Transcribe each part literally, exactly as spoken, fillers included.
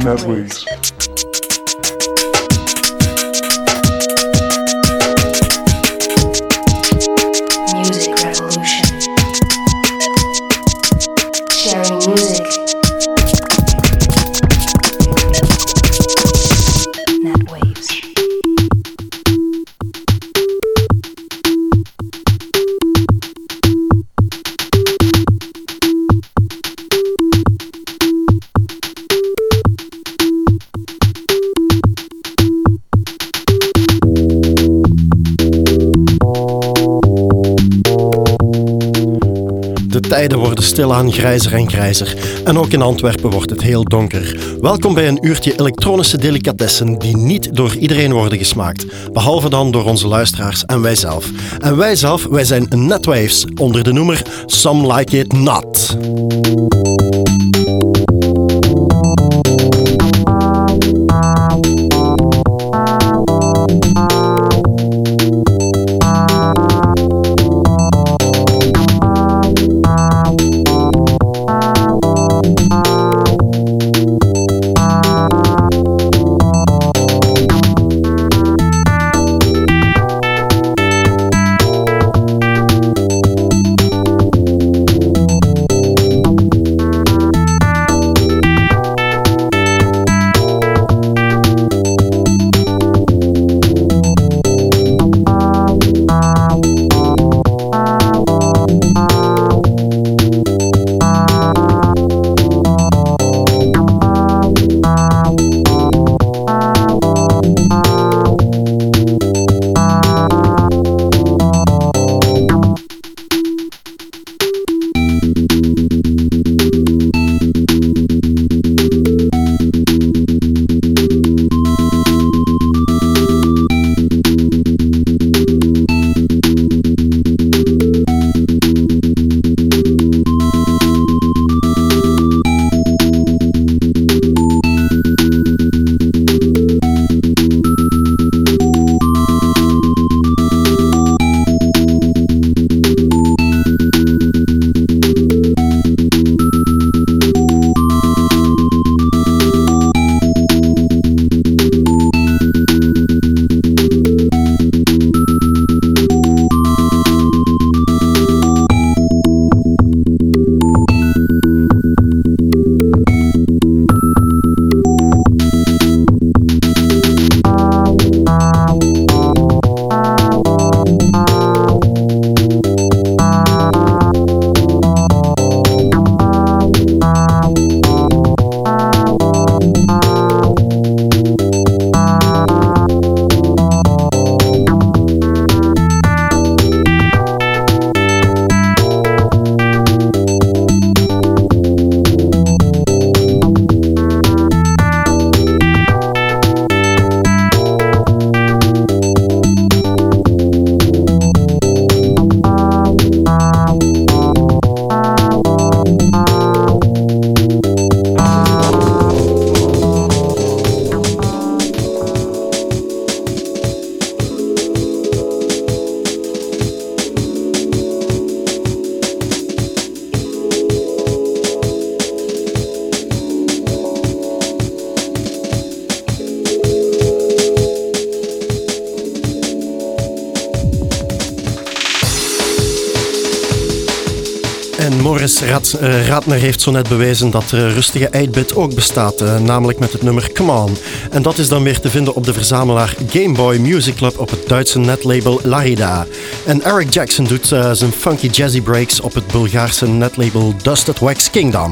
Netwaves. Music revolution. Sharing music. Netwaves. De tijden worden stilaan grijzer en grijzer. En ook in Antwerpen wordt het heel donker. Welkom bij een uurtje elektronische delicatessen die niet door iedereen worden gesmaakt. Behalve dan door onze luisteraars en wijzelf. En wijzelf, wij zijn Netwaves, onder de noemer Some Like It Not. Morris Rat, uh, Ratner heeft zo net bewezen dat er rustige eight-bit ook bestaat, uh, namelijk met het nummer Come On. En dat is dan weer te vinden op de verzamelaar Game Boy Music Club op het Duitse netlabel Larida. En Eric Jackson doet uh, zijn funky jazzy breaks op het Bulgaarse netlabel Dusted Wax Kingdom.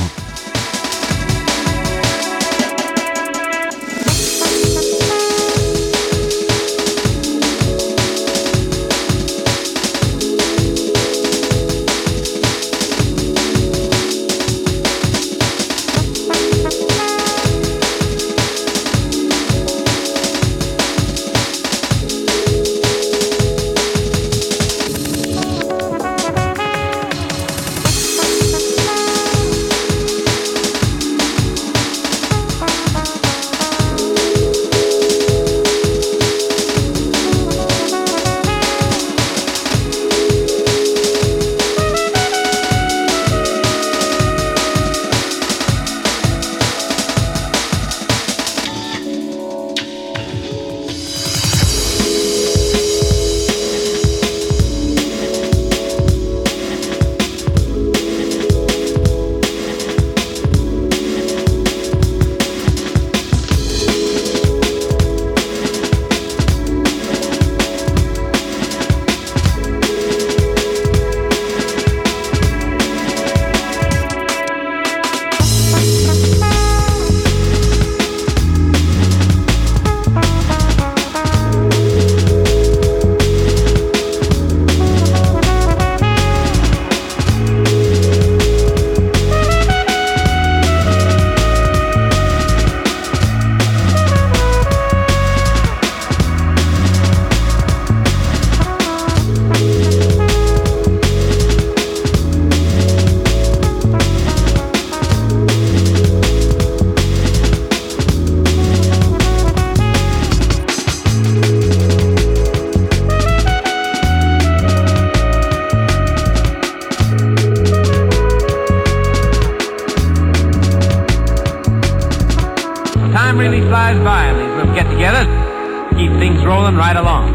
really flies by in these little get-togethers. Keep things rolling right along.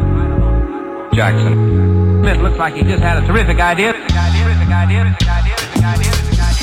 Jackson. Smith looks like he just had a terrific idea. Terrific idea, terrific idea, terrific idea, terrific idea, terrific idea.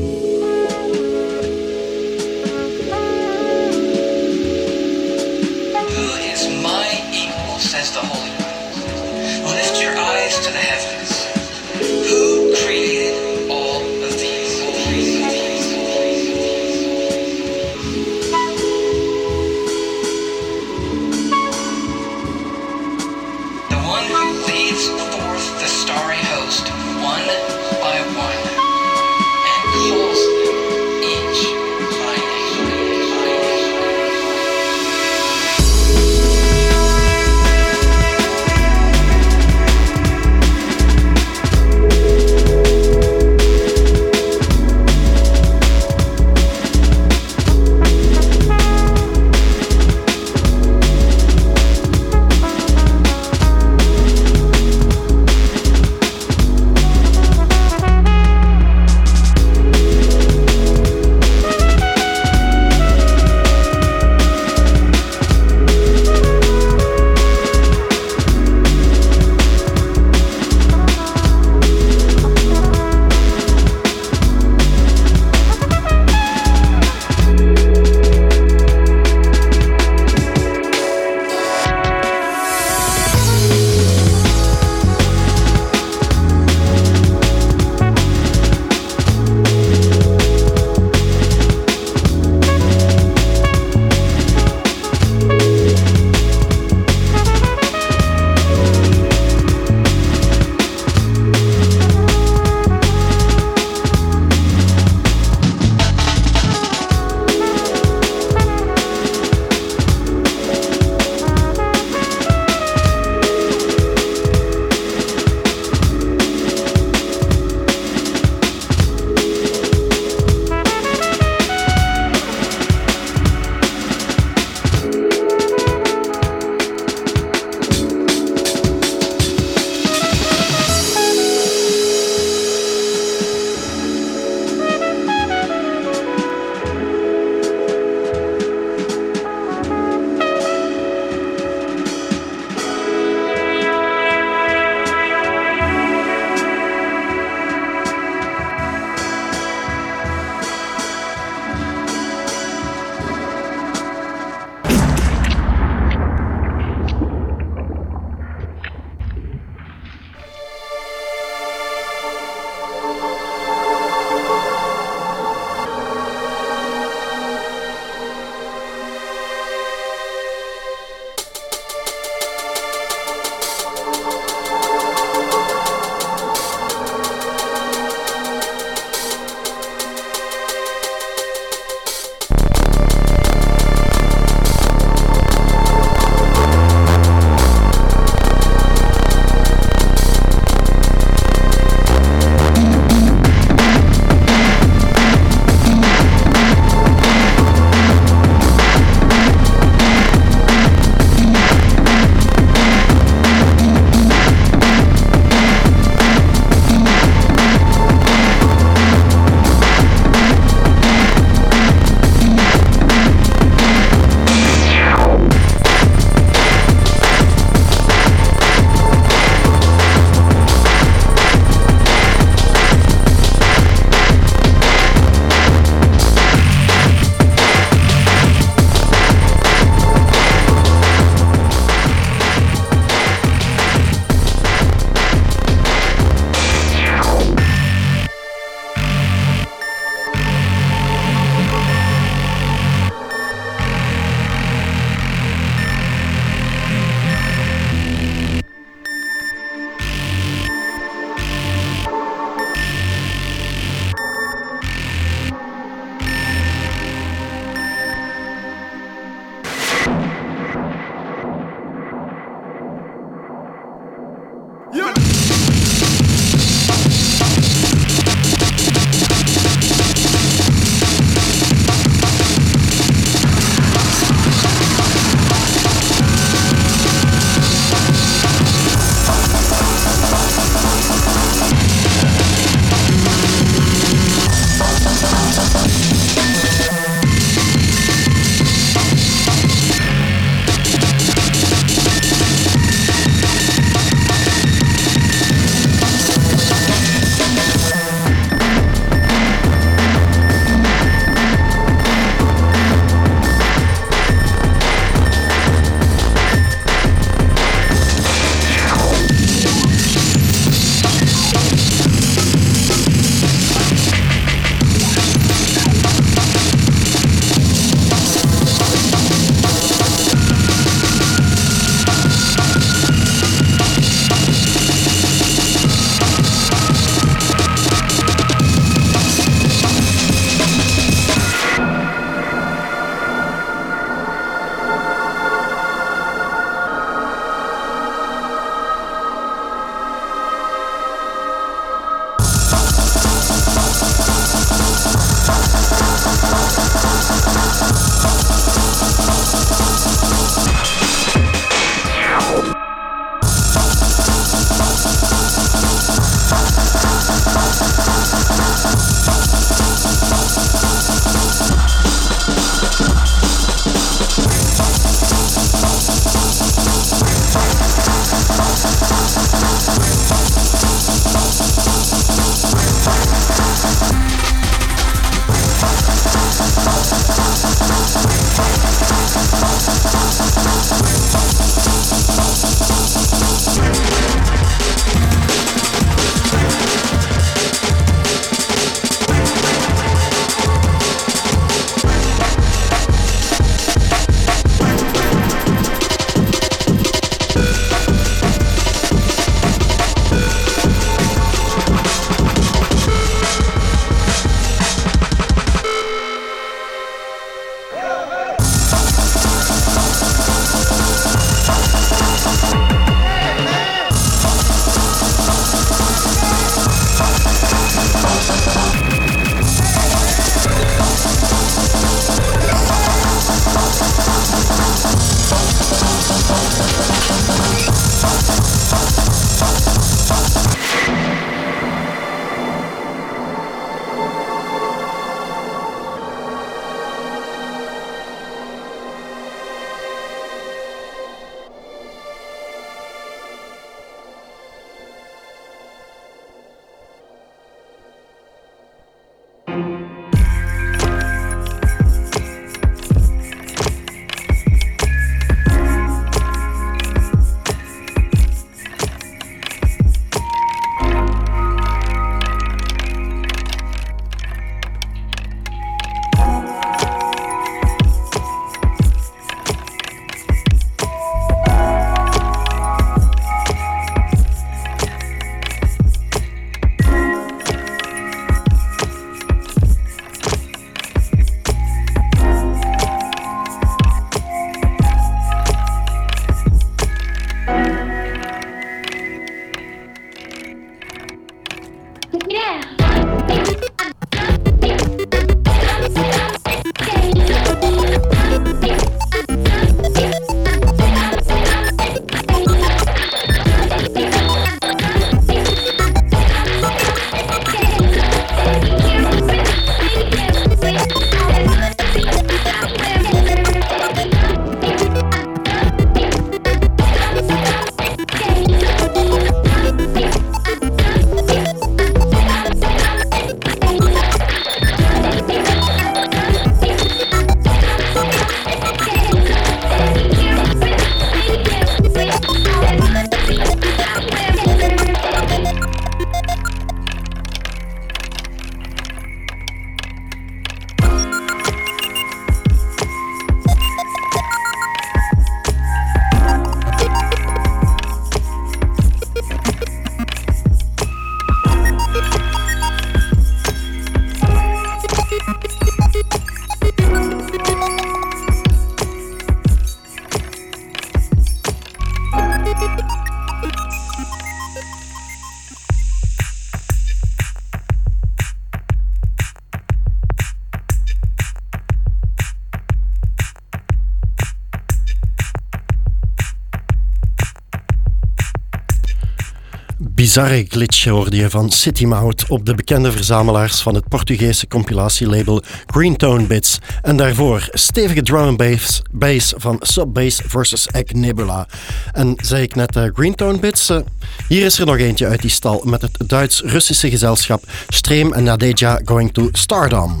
bizarre glitch hoorde je van City Mouth op de bekende verzamelaars van het Portugese compilatielabel Greentone Bits. En daarvoor stevige drum and bass, bass van Subbass versus Egg Nebula. En zei ik net uh, Greentone Bits? Uh, hier is er nog eentje uit die stal met het Duits-Russische gezelschap Stream en Nadeja Going to Stardom.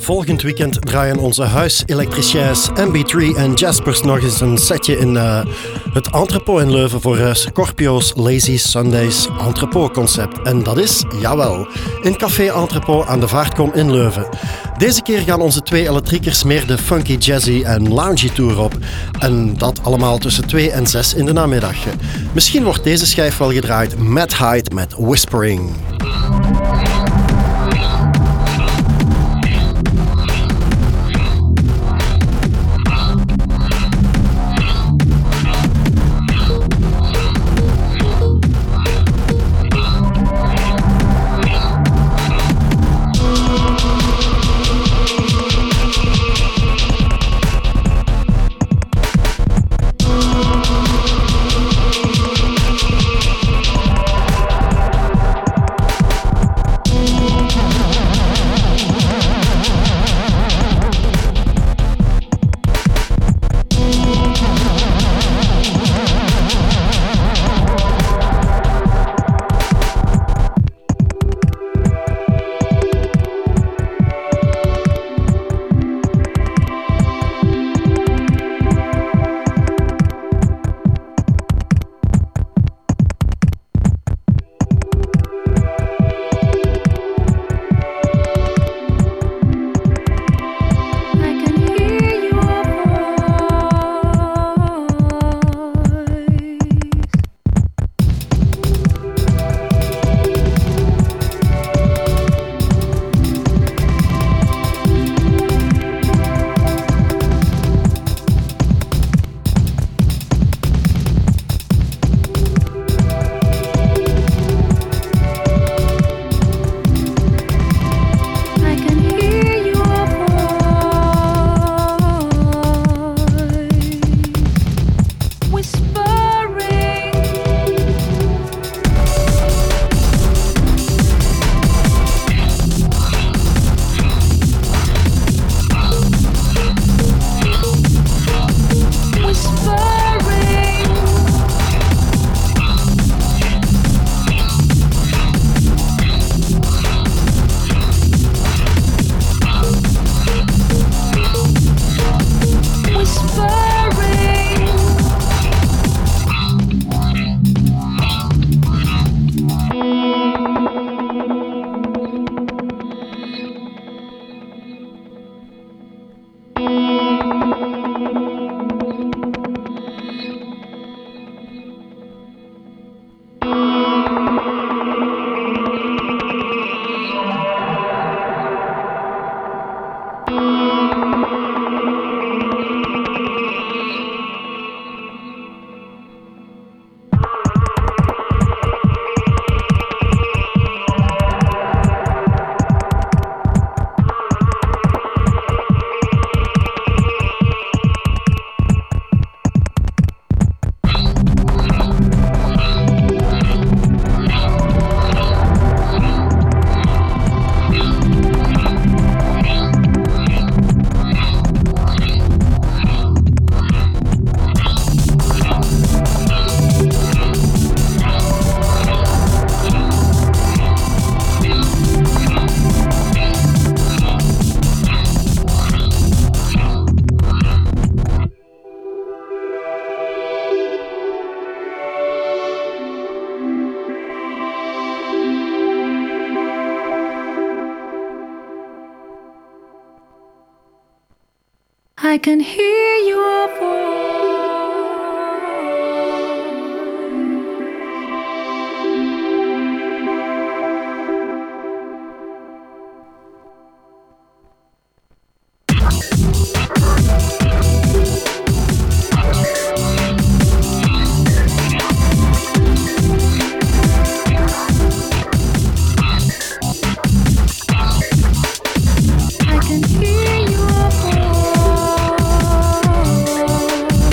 Volgend weekend draaien onze huiselektriciens M B drie en Jaspers nog eens een setje in uh, het Entrepot in Leuven voor uh, Scorpio's Lazy Sundays Entrepot concept. En dat is, jawel, in Café Entrepot aan de Vaartkom in Leuven. Deze keer gaan onze twee elektriekers meer de funky, jazzy en loungy tour op. En dat allemaal tussen twee en zes in de namiddag. Misschien wordt deze schijf wel gedraaid met Hyde met Whispering. I can hear your voice. I can hear your voice.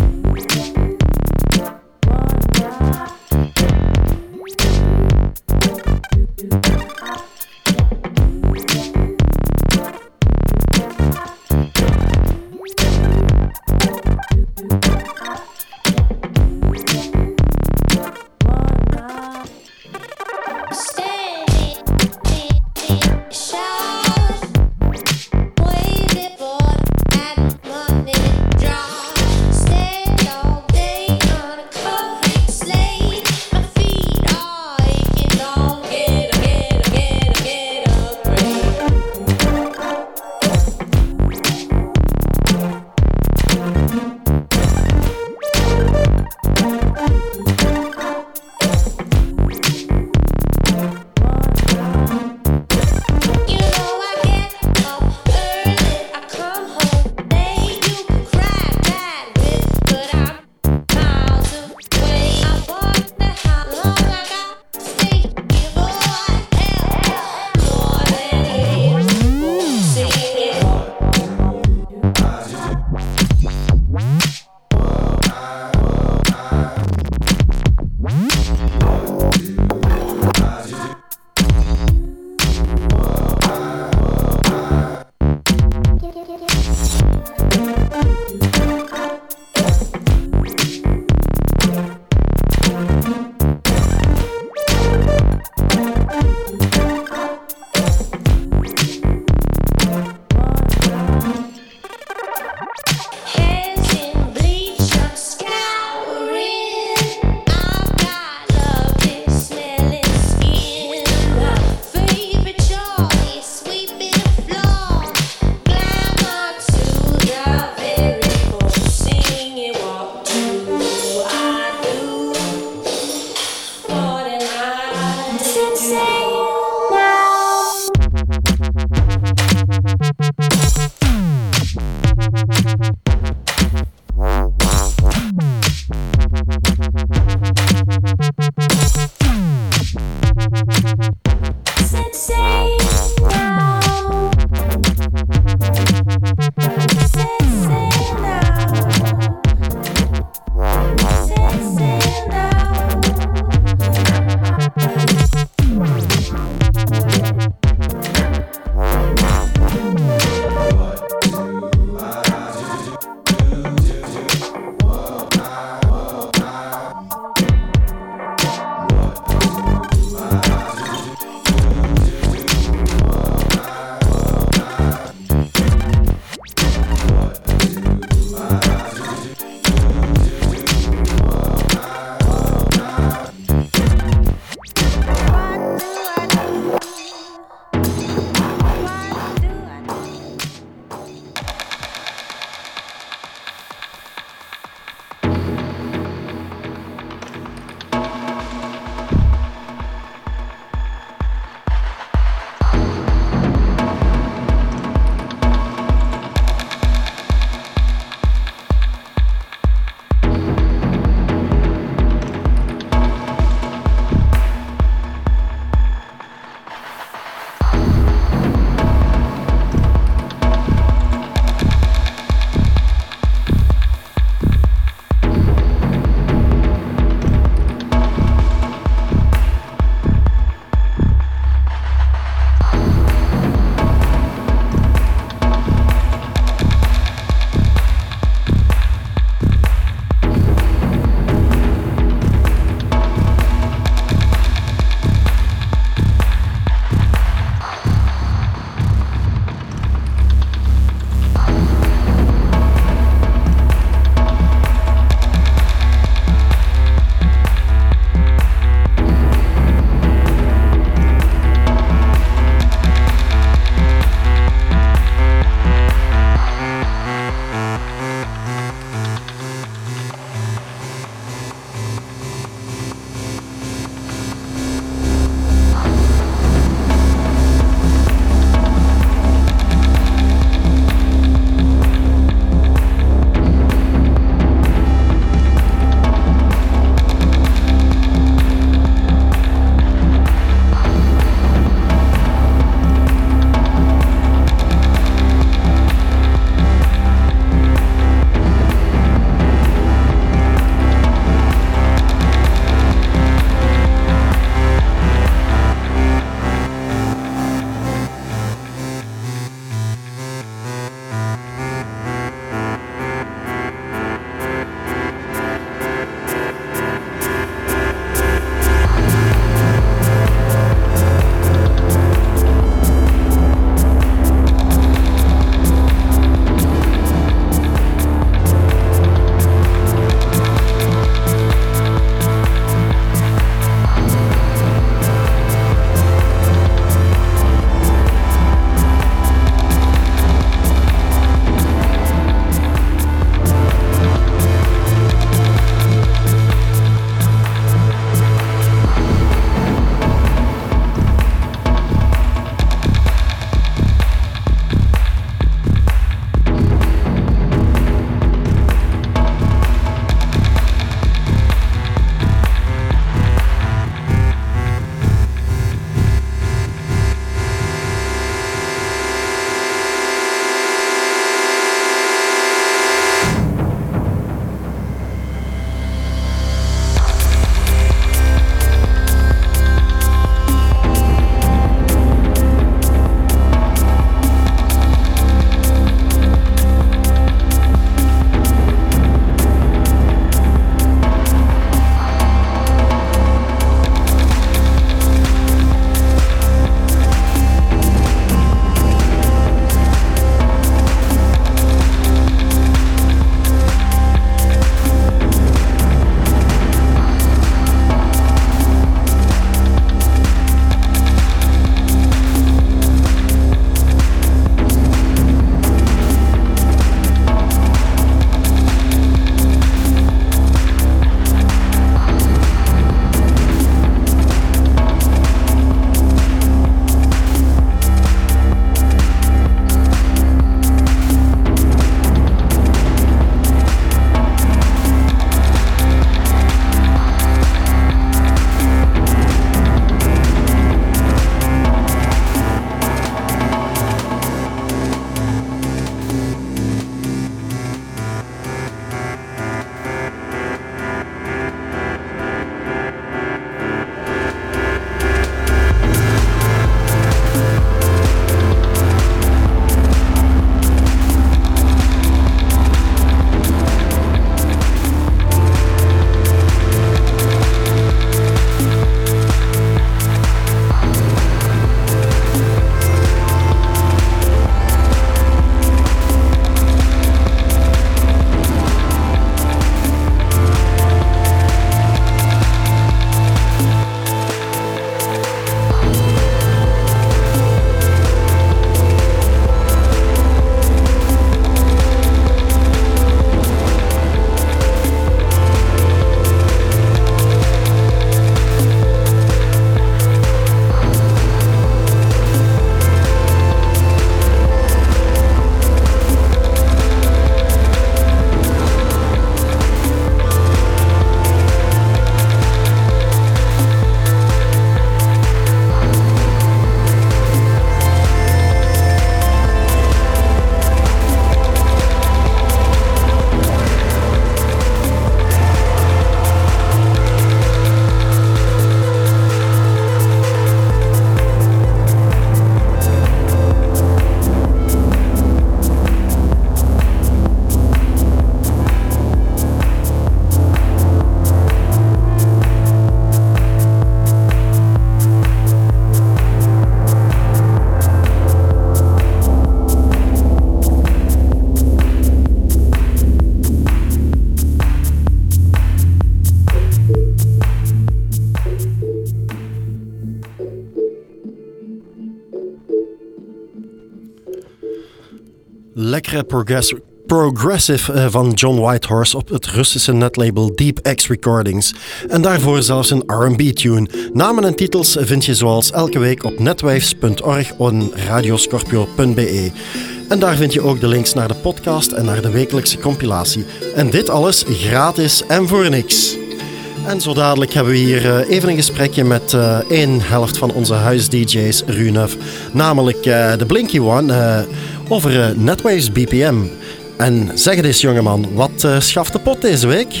Lekkere progress- progressive uh, van John Whitehorse op het Russische netlabel Deep X Recordings. En daarvoor zelfs een R en B-tune. Namen en titels vind je zoals elke week op netwaves punt org en radioscorpio punt be. En daar vind je ook de links naar de podcast en naar de wekelijkse compilatie. En dit alles gratis en voor niks. En zo dadelijk hebben we hier uh, even een gesprekje met uh, één helft van onze huis-D J's, Runef. Namelijk uh, de Blinky One uh, over uh, Netwaves B P M. En zeg het eens, jongeman, wat uh, schaft de pot deze week?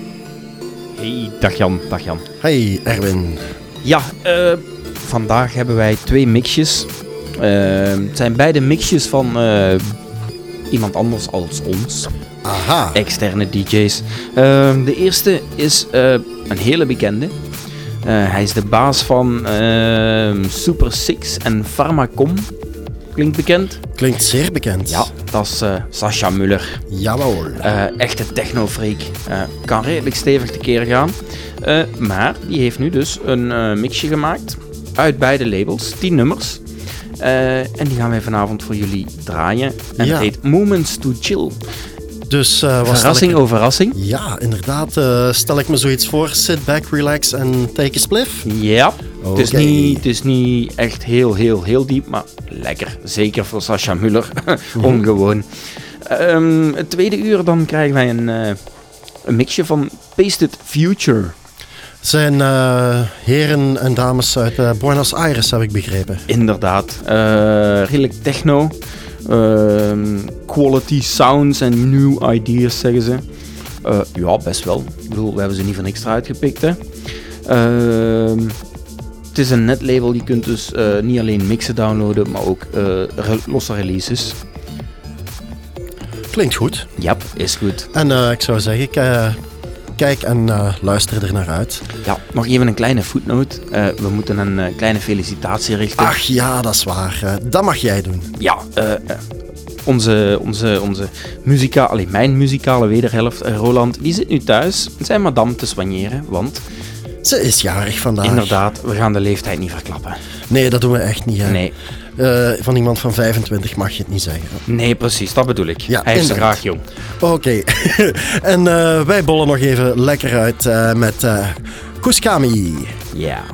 Hey, dag Jan, dag Jan. Hey, Erwin. Ja, uh, vandaag hebben wij twee mixjes. Uh, het zijn beide mixjes van uh, iemand anders als ons. Aha. Externe D J's. Uh, de eerste is uh, een hele bekende. Uh, hij is de baas van uh, Super Six en Pharmacom. Klinkt bekend? Klinkt zeer bekend. Ja, dat is uh, Sascha Muller. Jawel. Uh, echte technofreak. Uh, kan redelijk stevig tekeer gaan. Uh, maar die heeft nu dus een uh, mixje gemaakt. Uit beide labels. tien nummers. Uh, en die gaan wij vanavond voor jullie draaien. En ja. het heet Moments to Chill. Dus, uh, wat verrassing ik... over verrassing. Ja, inderdaad. Uh, stel ik me zoiets voor. Sit back, relax en take a spliff. Ja. Okay. Het, is niet, het is niet echt heel, heel, heel diep, maar lekker. Zeker voor Sascha Muller. Ongewoon. Um, het tweede uur dan krijgen wij een, uh, een mixje van Pasted Future. Zijn uh, heren en dames uit uh, Buenos Aires, heb ik begrepen. Inderdaad. Uh, redelijk techno. Uh, quality sounds en new ideas, zeggen ze. Uh, ja, best wel. Ik bedoel, we hebben ze niet van extra uitgepikt, hè. Uh, het is een netlabel, je kunt dus uh, niet alleen mixen downloaden, maar ook uh, re- losse releases. Klinkt goed. Ja, is goed. En uh, ik zou zeggen, ik, uh, kijk en uh, luister er naar uit. Ja, nog even een kleine footnote. Uh, we moeten een uh, kleine felicitatie richten. Ach ja, dat is waar. Uh, dat mag jij doen. Ja, uh, uh, onze, onze, onze muzika, alleen mijn muzikale wederhelft, uh, Roland, die zit nu thuis zijn madame te soigneren, want... Ze is jarig vandaag. Inderdaad, we gaan de leeftijd niet verklappen. Nee, dat doen we echt niet. Hè. Nee. Uh, van iemand van vijfentwintig mag je het niet zeggen. Nee, precies, dat bedoel ik. Ja, hij heeft ze inderdaad. graag jong. Oké. Okay. en uh, wij bollen nog even lekker uit uh, met uh, Kuskami. Ja. Yeah.